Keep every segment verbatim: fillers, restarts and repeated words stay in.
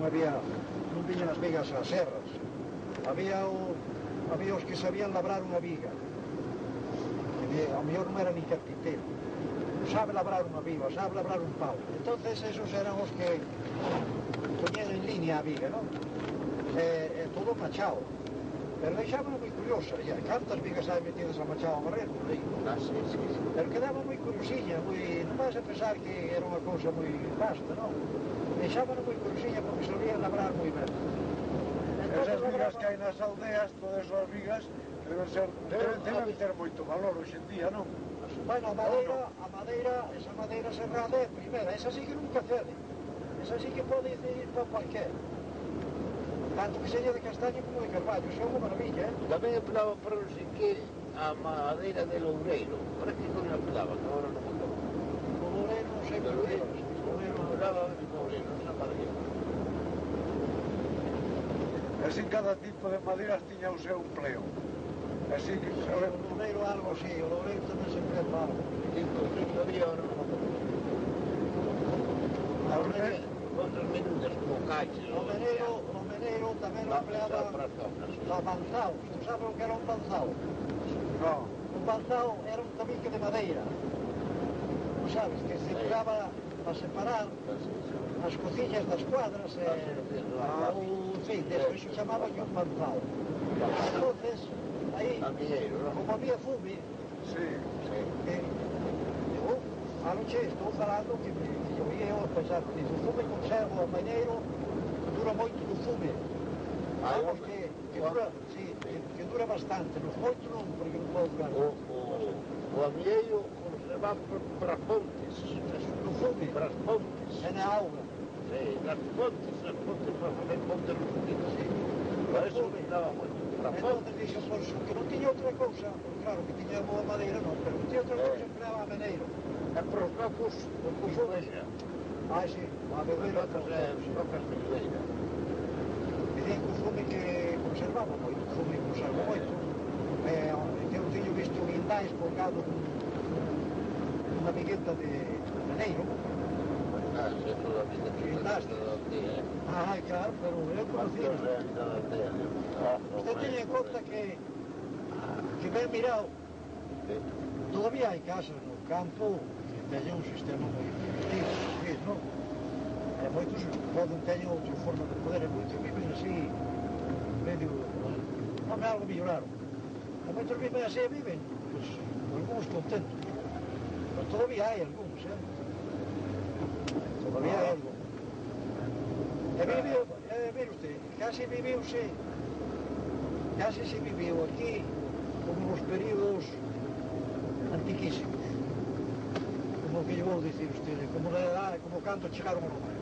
había, non viñan as vigas ás serras. Había, o, había os que sabían labrar unha viga. E, ao mellor non era ni carpintero. Sabe labrar unha viga, sabe labrar un pau. Entonces esos eran os que poñían en línea a viga, non? E, e todo machado. Pero deixaba moi curiosa, e cantas vigas hai metidas a machado a barrer, non digo. Ah, sí, sí, sí. Pero quedaba moi curiosiña, moi, non vas a pensar que era unha cousa moi vasta, non? Deixábano moi curiosiña porque sabían labrar moi ben. Esas vigas que hai nas aldeas, todas as vigas, deben ser, deben, deben ter moito valor hoxe en día, non? Bueno, a madeira, a madeira, esa madeira serrada é a primeira, esa sí que nunca cede. Esa sí que pode ir para cualquier. Tanto que seña de castaño como de carballo, isso é unha maravilla, eh? Tamén empleaba para non sei que a madeira de loureiro. Para que non empleaba, que agora non me acordo. O loureiro non sei De por qué. loureiro, sí. O loureiro empleaba de loureiro, esa madeira. Así cada tipo de madeiras tiña o seu empleo. Así que... O loureiro algo así, o loureiro tamén se emplea para algo. E o había ahora non me acordo. O loureiro, Outras menudas como caixas. o meneiro, o meneiro tamén o empleaba para as tocas. para banzao. Tu sabes o que era un banzao? Non. Un banzao era un tabique de madeira. Non sabes, que se empleaba para separar as cociñas das cuadras e... Ah, ou, en fin, eso, eso chamaba que un banzao. Entonces, aí, Amigueiro, non? como había fume, Sí. Sí. eh, eu, anoche estou falando que me que eu ia eu a pensar, dice, o fume conserva o maneiro, dura moito no fume. Ah, Vamos, home. que, que dura, sí, que, que dura bastante, nos moito non, porque non pode durar. O, o, o amieiro conservaba para as pontes. No fume, Para as pontes. e na auga. Sí, nas pontes, nas pontes para fazer pontes reunidas, sí. Para eso daba moito. Para as Entón, pontes. dixo, pois, que non tiña outra cousa, porque claro, que tiña boa madeira, non, pero non tiña outra cousa, empleaba a meneiro. E para os locos, o cuxoeira. Ah, sí, a As bebeira, locas é as locas de bebeira. dicían que o fume que conservaba moito, o fume conserva moito. Eh, que eu teño visto guindais colgado nunha vigueta de meneiro. Ah, sí, toda a vida que Guindaste. toda a aldea. Ah, claro, pero eu conocía. Cuantos é toda a aldea? Usted teña en conta que que ben mirado, todavía hai casas no campo que teñen un sistema moi primitivo, non? E moitos poden teñen outra forma de poder, e moitos viven así, medio, non é algo melloraron. E moitos viven así e viven, pois, algúns contentos. Pero todavía hai algúns, eh? Todavía hai algo. E viviu, eh, mire usted, casi viviuse, casi se viviu aquí como nos períodos antiquísimos. Como que lle vou dicir usted, como, da, como cando chegaron os romanos.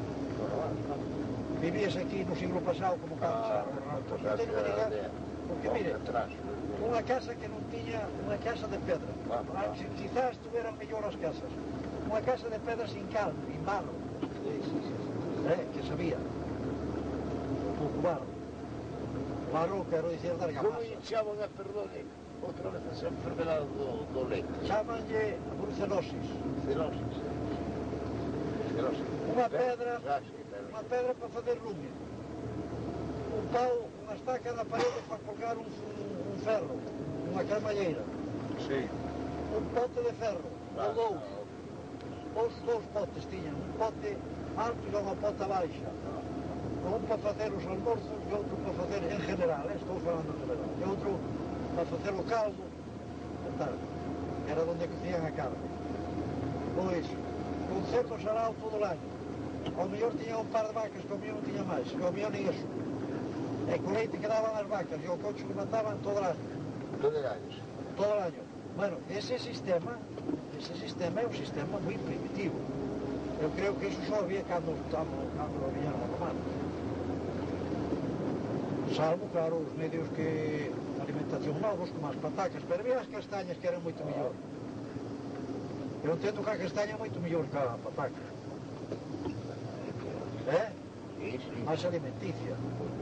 Vivías aquí no siglo pasado como cando chegaron os romanos. Non teño que diga, porque mire, unha casa que non tiña, unha casa de pedra. Ah, quizás estuveran mellor as casas. Unha casa de pedra sin cal, sin barro. Eh, que sabía. Un pouco barro. Barro, quero dicir, da Como argamasa. chaman a, perdone, outra vez esa enfermedade do, do leite? Chamanlle brucelosis. Celosis. Celosis. Unha pedra, Ah, sí, pero... unha pedra para facer lume. Un pau, unha estaca na parede para colgar un, un ferro, unha cremalleira. Sí. Un pote de ferro, ou dous. Os dous potes tiñan, un pote alto e logo a pota baixa. Un para facer os almorzos e outro para facer, en general, eh, estou falando en general, e outro para facer o caldo, e tal. Era onde cocían a carne. Pois, con certo sarao todo o año. Ao mellor tiña un par de vacas, que ao mellor non tiña máis, que ao mellor nin eso. E co leite que daban as vacas e o coche que mataban todo o año. Todo el año, sí. Todo o año. Bueno, ese sistema, ese sistema é un sistema moi primitivo. Eu creo que iso só había cando, cando, cando viñeron os romanos. Salvo, claro, os medios que de alimentación novos, como as patacas, pero había as castañas que eran moito mellor. Eu entendo que a castaña é moito mellor que a pataca. Eh? Sí, sí. Mais alimenticia.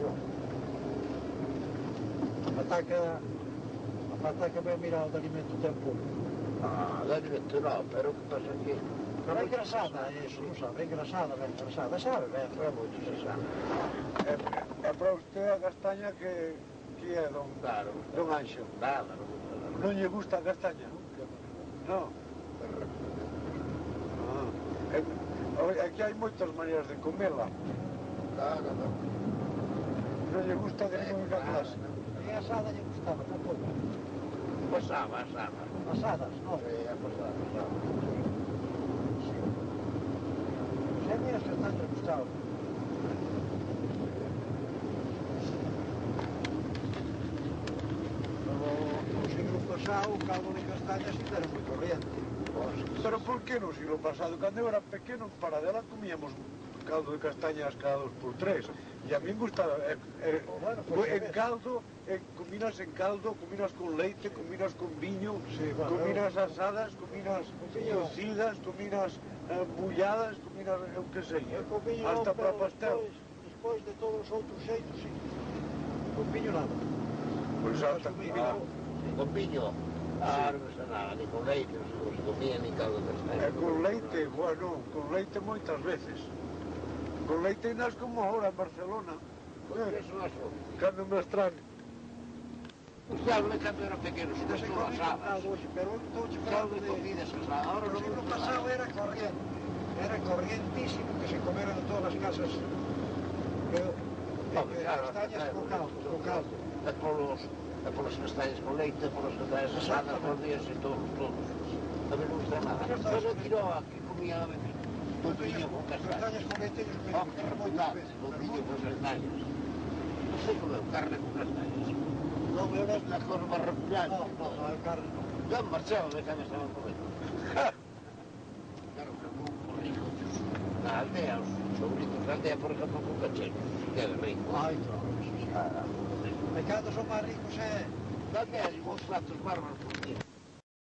A pataca, a pataca ben mirado de alimento ten pouco. Ah, de alimento no, pero que pasa que Pero é engrasada, eso, non sabe, é engrasada, ben engrasada, sabe, ben, é moito, se sabe. É, é para usted a castaña que, que é don, Claro. don Anxo. Nada, non gusta nada. Non lle gusta a castaña? Non. Ah, é, oi, aquí hai moitas maneiras de comela. Claro, non. Non lle gusta de ninguna clase. E asada lle gustaba, tampouco. Pasaba, pasaba. Asadas, non? Sí, a pasar, pasaba. Se a mí as castañas gustaban. No siglo pasado, o caldo de castañas era moi corriente. Pero por que no siglo pasado? Cando eu era pequeno, en Paradela comíamos caldo de castañas cada dos por tres. E a mí me gustaba, eh, eh, Bueno, pues, en sabes. caldo, eh, cominas en caldo, cominas con leite, cominas con viño, Sí, bueno, cominas asadas, cominas Viño. cocidas, cominas eh, bulladas, cominas, eu que sei, Eu con viño hasta non, para pero pastel. despois, despois de todos os outros xeitos, sí. Con viño nada. Pois hasta, Asumí ah, Con viño, ah, non se nada, ni con leite, non se comía ni caldo de castaña. e con leite, bueno, con leite moitas veces. Con leite nas como ahora en Barcelona. Porque Eh, eso é só. cando me extraño. Gustaba cando era pequeno, se Ainda se non comía asabas. caldo hoxe, pero eu estou che Caldo falando de de... comidas asadas, ahora No non siglo me pasado era corriente. Era corrientísimo que se comera en todas as casas. Que, Home, que claro, castañas claro, con caldo, con caldo. E polos, e polas castañas con leite, polas castañas asadas, por días e todos, todos. A mí non gusta nada. Pero no Quiroga, que comía un viño con castañas. Castañas con leite, ellos me Oh, dicen, que moitas reputado, veces. un viño con castañas. Non sei como é, carne con castañas. Non, eu non... La cor marracullada. No, no, no, eu carne non. Eu marchaba de cando estaban comendo. Claro, que moi rico. Na aldea, os sobritos da aldea, por exemplo, con cacheros. Que é rico. Ai, claro, eso sí. Ah, E cando son máis ricos é... da aldea, e uns platos bárbaros por día.